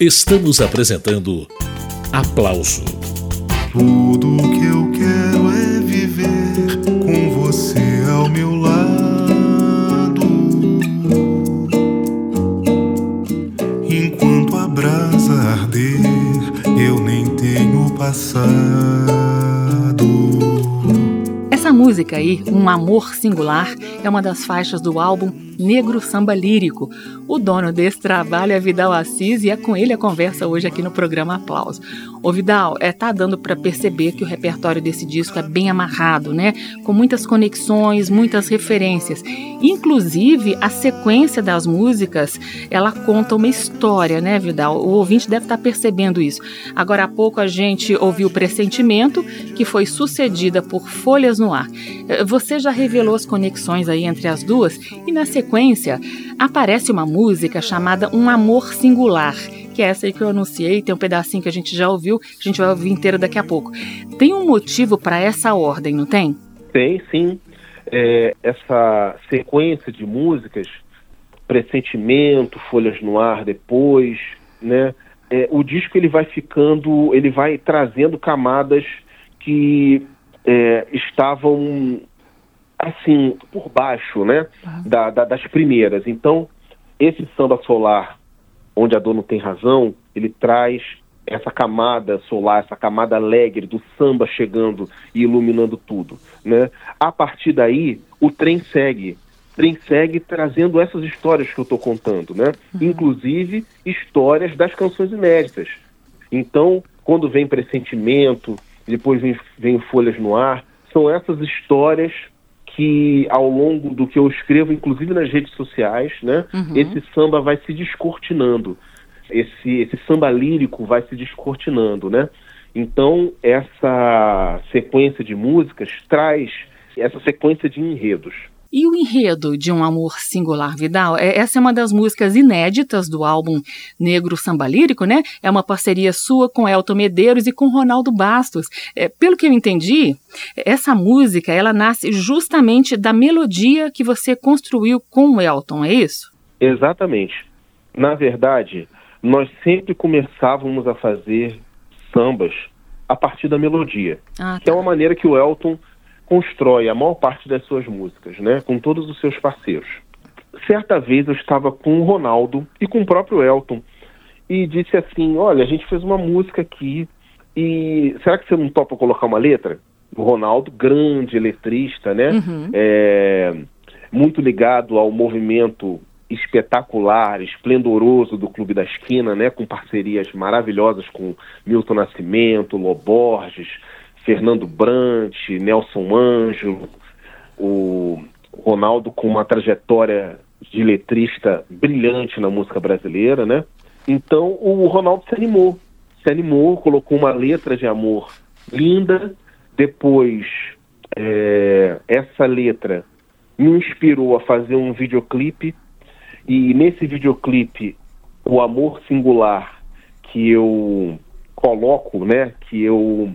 Estamos apresentando Aplauso. Tudo que eu quero é viver com você ao meu lado, enquanto a brasa arder, eu nem tenho passado. Essa música aí, Um Amor Singular, é uma das faixas do álbum Negro Samba Lírico. O dono desse trabalho é Vidal Assis e é com ele a conversa hoje aqui no programa Aplauso. Ô Vidal, tá dando para perceber que o repertório desse disco é bem amarrado, né? Com muitas conexões, muitas referências. Inclusive, a sequência das músicas, ela conta uma história, né, Vidal? O ouvinte deve estar percebendo isso. Agora há pouco a gente ouviu Pressentimento, que foi sucedida por Folhas no Ar. Você já revelou as conexões aí entre as duas e na sequência aparece uma música chamada Um Amor Singular, que é essa aí que eu anunciei, tem um pedacinho que a gente já ouviu, a gente vai ouvir inteiro daqui a pouco. Tem um motivo para essa ordem, não tem? Tem, sim. Essa sequência de músicas, Pressentimento, Folhas no Ar depois, né? O disco ele vai trazendo camadas que estavam assim, por baixo, né? Das primeiras. Então, esse Samba Solar, Onde a Dor Não Tem Razão, ele traz essa camada solar, essa camada alegre do samba chegando e iluminando tudo, né? A partir daí, o trem segue trazendo essas histórias que eu estou contando, né? Inclusive, histórias das canções inéditas. Então, quando vem Pressentimento, depois vem Folhas no Ar, são essas histórias que, ao longo do que eu escrevo, inclusive nas redes sociais, né, esse samba vai se descortinando, esse samba lírico vai se descortinando, né? Então, essa sequência de músicas traz essa sequência de enredos. E o enredo de Um Amor Singular, Vidal? Essa é uma das músicas inéditas do álbum Negro Samba Lírico, né? É uma parceria sua com Elton Medeiros e com Ronaldo Bastos. Pelo que eu entendi, essa música, ela nasce justamente da melodia que você construiu com o Elton, é isso? Exatamente. Na verdade, nós sempre começávamos a fazer sambas a partir da melodia, que é uma maneira que o Elton constrói a maior parte das suas músicas, né, com todos os seus parceiros. Certa vez eu estava com o Ronaldo e com o próprio Elton e disse assim: olha, a gente fez uma música aqui e será que você não topa colocar uma letra? O Ronaldo, grande letrista, né, muito ligado ao movimento espetacular, esplendoroso do Clube da Esquina, né, com parcerias maravilhosas com Milton Nascimento, Lô Borges, Fernando Brant, Nelson Ângelo, o Ronaldo com uma trajetória de letrista brilhante na música brasileira, né? Então o Ronaldo se animou, colocou uma letra de amor linda, depois essa letra me inspirou a fazer um videoclipe, e nesse videoclipe o amor singular que eu coloco, né, que eu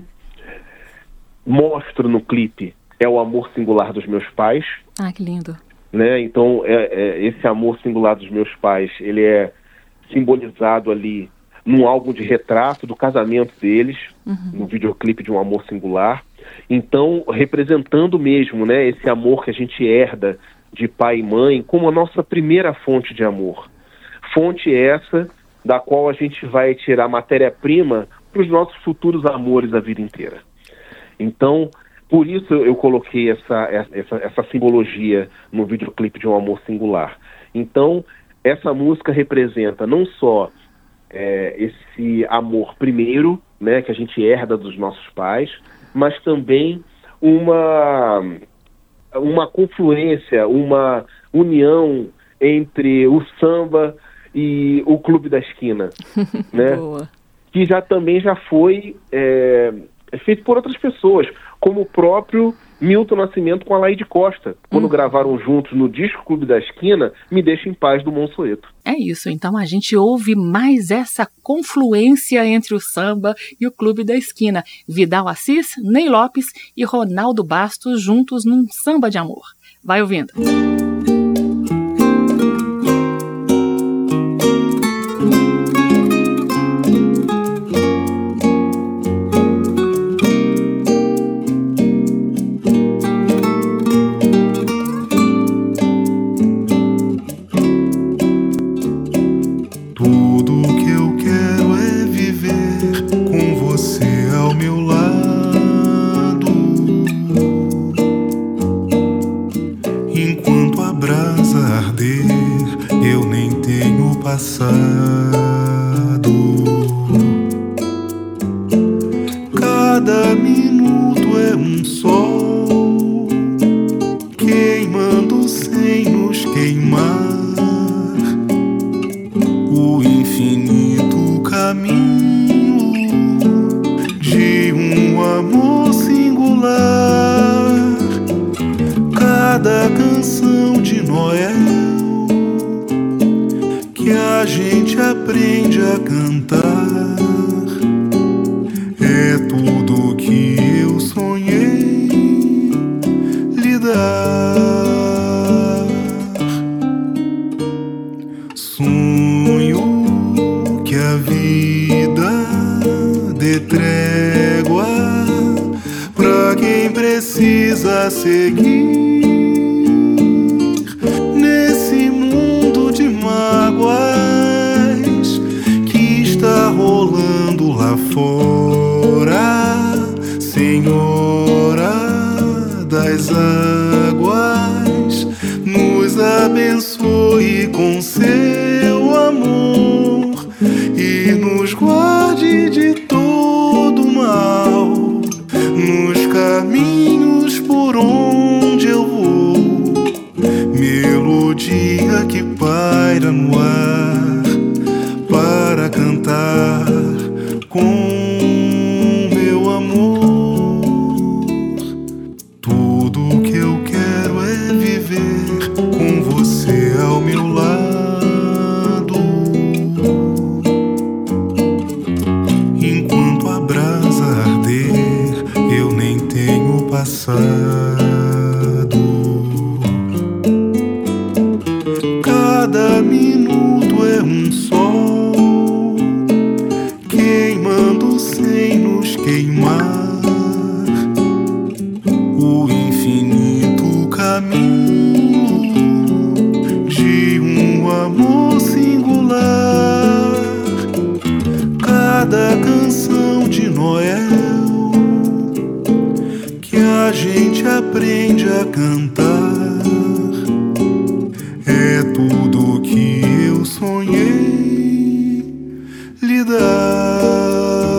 mostro no clipe é o amor singular dos meus pais. Ah, que lindo. Né? Então, esse amor singular dos meus pais, ele é simbolizado ali num álbum de retrato do casamento deles, no videoclipe de Um Amor Singular. Então, representando mesmo, né, esse amor que a gente herda de pai e mãe como a nossa primeira fonte de amor. Fonte essa da qual a gente vai tirar matéria-prima para os nossos futuros amores a vida inteira. Então, por isso eu coloquei essa simbologia no videoclipe de Um Amor Singular. Então, essa música representa não só esse amor primeiro, né, que a gente herda dos nossos pais, mas também uma confluência, uma união entre o samba e o Clube da Esquina, né? Boa. Que também já foi feito por outras pessoas, como o próprio Milton Nascimento com a Laide Costa, quando gravaram juntos no disco Clube da Esquina, Me Deixa em Paz, do Monsueto. É isso, então a gente ouve mais essa confluência entre o samba e o Clube da Esquina. Vidal Assis, Ney Lopes e Ronaldo Bastos juntos num samba de amor. Vai ouvindo. Cada minuto é um sol queimando sem nos queimar. O infinito caminho de um amor singular. Cada canção de Noel que a gente aprende a cantar é tudo que eu sonhei lhe dar. Sonho que a vida dê trégua pra quem precisa seguir nesse mundo de mágoas que está rolando lá fora. Senhora das águas, nos abençoe com seu amor e nos guarde de todo mal nos caminhos por onde eu vou. Melodia que paira no ar para cantar com meu amor. Tudo que eu quero é viver com você ao meu lado, enquanto a brasa arder eu nem tenho passado. Cada minuto é um sol queimando sem nos queimar. O infinito caminho de um amor singular. Cada canção de Noel que a gente aprende a cantar é tudo que eu sonhei lhe dar.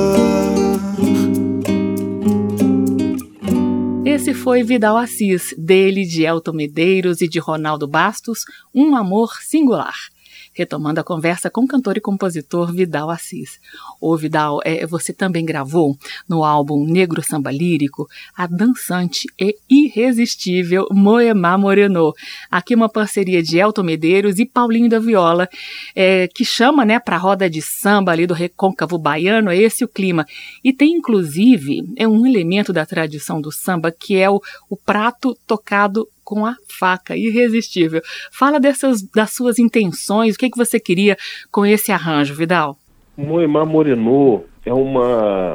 Esse foi Vidal Assis, dele, de Elton Medeiros e de Ronaldo Bastos, Um Amor Singular. Retomando a conversa com o cantor e compositor Vidal Assis. Ô Vidal, você também gravou no álbum Negro Samba Lírico a dançante e irresistível Moemá Moreno. Aqui uma parceria de Elton Medeiros e Paulinho da Viola, que chama, né, para a roda de samba ali do recôncavo baiano, é esse o clima. E tem inclusive um elemento da tradição do samba que é o prato tocado com a faca, irresistível. Fala das suas intenções, o que você queria com esse arranjo, Vidal? Moemá Moreno é uma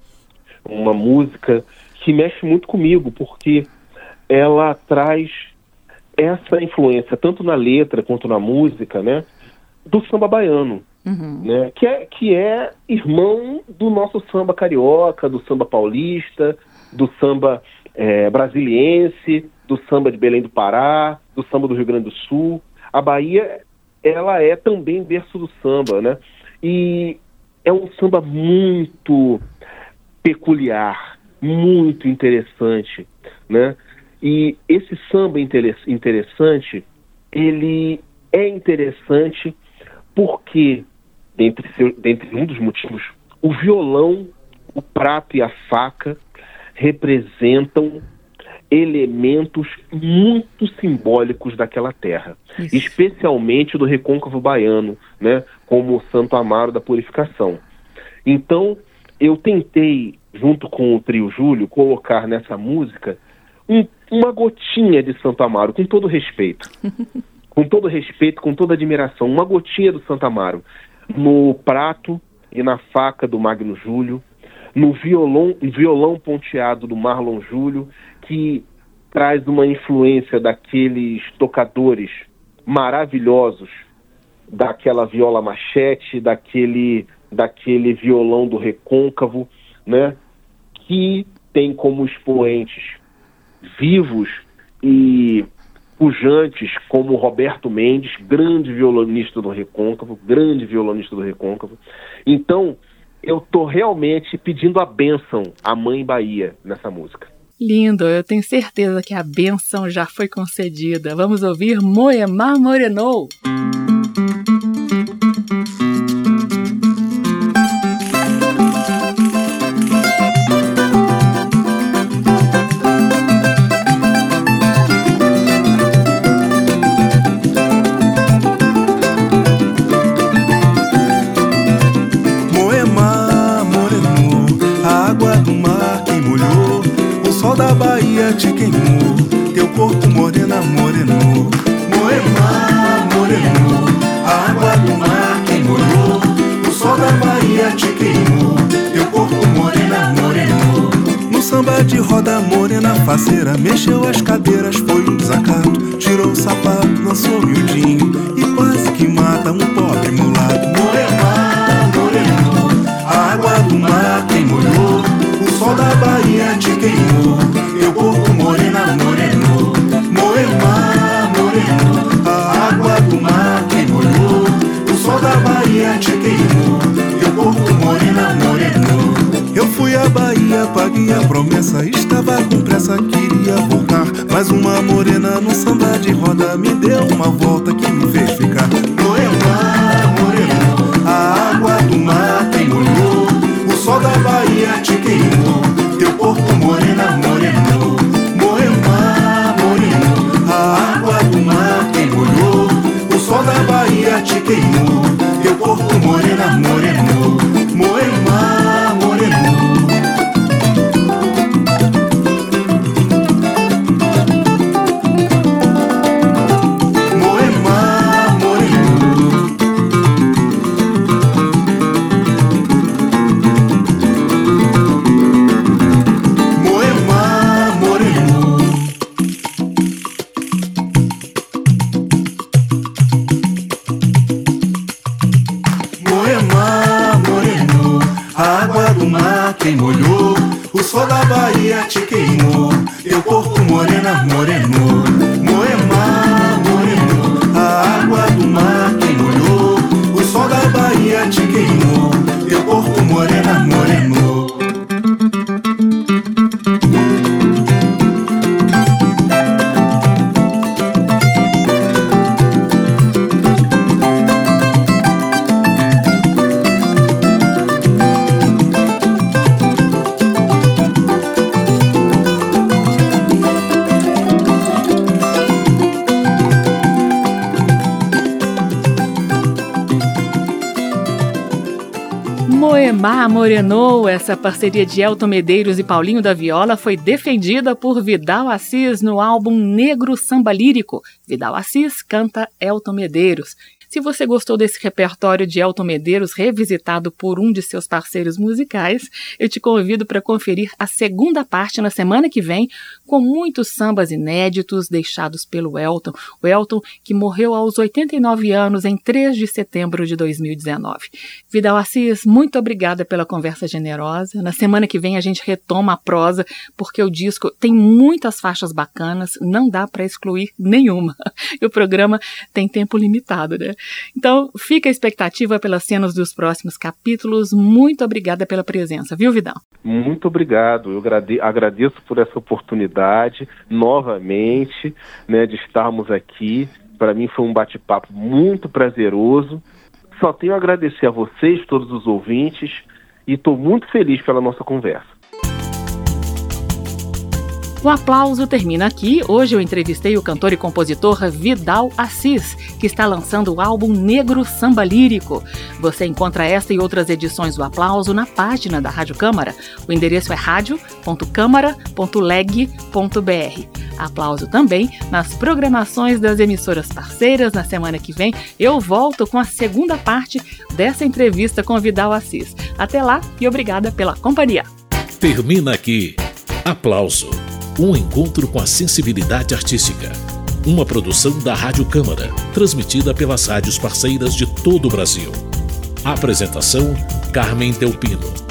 música que mexe muito comigo, porque ela traz essa influência, tanto na letra quanto na música, né, do samba baiano, né, que é irmão do nosso samba carioca, do samba paulista, do samba brasiliense, do samba de Belém do Pará, do samba do Rio Grande do Sul. A Bahia, ela é também berço do samba, né? E é um samba muito peculiar, muito interessante, né? E esse samba interessante, ele é interessante porque, dentre um dos motivos, o violão, o prato e a faca representam elementos muito simbólicos daquela terra. Isso. Especialmente do recôncavo baiano, né, como o Santo Amaro da Purificação. Então, eu tentei, junto com o Trio Júlio, colocar nessa música uma gotinha de Santo Amaro, com todo respeito. Com todo respeito, com toda admiração, uma gotinha do Santo Amaro no prato e na faca do Magno Júlio, no violão ponteado do Marlon Júlio, que traz uma influência daqueles tocadores maravilhosos, daquela viola machete, daquele violão do recôncavo, né, que tem como expoentes vivos e pujantes como Roberto Mendes, grande violonista do Recôncavo. Então, eu estou realmente pedindo a bênção à Mãe Bahia nessa música. Lindo, eu tenho certeza que a bênção já foi concedida. Vamos ouvir Moemá Morenou. Da Bahia te queimou, teu corpo morena morenou. Moemá morenou, a água do mar quem molhou. O sol da Bahia te queimou, teu corpo morena morenou. No samba de roda morena faceira, mexeu as cadeiras, foi um desacato. Tirou o sapato, lançou miudinho e quase que mata um pobre mulato. Moemá morenou, a água do mar quem molhou. O sol da Bahia te queimou, teu corpo morena morenou. Moemá morenou, a água do mar quem molhou. O sol da Bahia te queimou, teu corpo morena morenou. Eu fui à Bahia, paguei a promessa, estava com pressa, queria voltar. Mas uma morena no samba de roda me deu uma volta que me fez ficar. Moemá morenou, a água do mar quem molhou. O sol da Bahia te queimou, teu corpo morena morenou. Moemá morenou, a água do mar quem molhou. O sol da Bahia te queimou, teu corpo morena morenou. Moemá morenou. Quem molhou, o sol da Bahia te queimou, teu corpo morena morenou. Moemá morenou, a água do mar quem molhou. O sol da Bahia te queimou, teu corpo morena morenou. Moemá Morenou, essa parceria de Elton Medeiros e Paulinho da Viola foi defendida por Vidal Assis no álbum Negro Samba Lírico. Vidal Assis canta Elton Medeiros. Se você gostou desse repertório de Elton Medeiros revisitado por um de seus parceiros musicais, eu te convido para conferir a segunda parte na semana que vem, com muitos sambas inéditos deixados pelo Elton. O Elton que morreu aos 89 anos em 3 de setembro de 2019. Vidal Assis, muito obrigada pela conversa generosa. Na semana que vem a gente retoma a prosa, porque o disco tem muitas faixas bacanas, não dá para excluir nenhuma. E o programa tem tempo limitado, né? Então, fica a expectativa pelas cenas dos próximos capítulos. Muito obrigada pela presença, viu, Vidal? Muito obrigado. Eu agradeço por essa oportunidade, novamente, né, de estarmos aqui. Para mim foi um bate-papo muito prazeroso. Só tenho a agradecer a vocês, todos os ouvintes, e estou muito feliz pela nossa conversa. O aplauso termina aqui. Hoje eu entrevistei o cantor e compositor Vidal Assis, que está lançando o álbum Negro Samba Lírico. Você encontra esta e outras edições do Aplauso na página da Rádio Câmara. O endereço é radio.câmara.leg.br. Aplauso também nas programações das emissoras parceiras. Na semana que vem eu volto com a segunda parte dessa entrevista com Vidal Assis. Até lá e obrigada pela companhia. Termina aqui Aplauso. Um encontro com a sensibilidade artística. Uma produção da Rádio Câmara, transmitida pelas rádios parceiras de todo o Brasil. Apresentação: Carmen Delpino.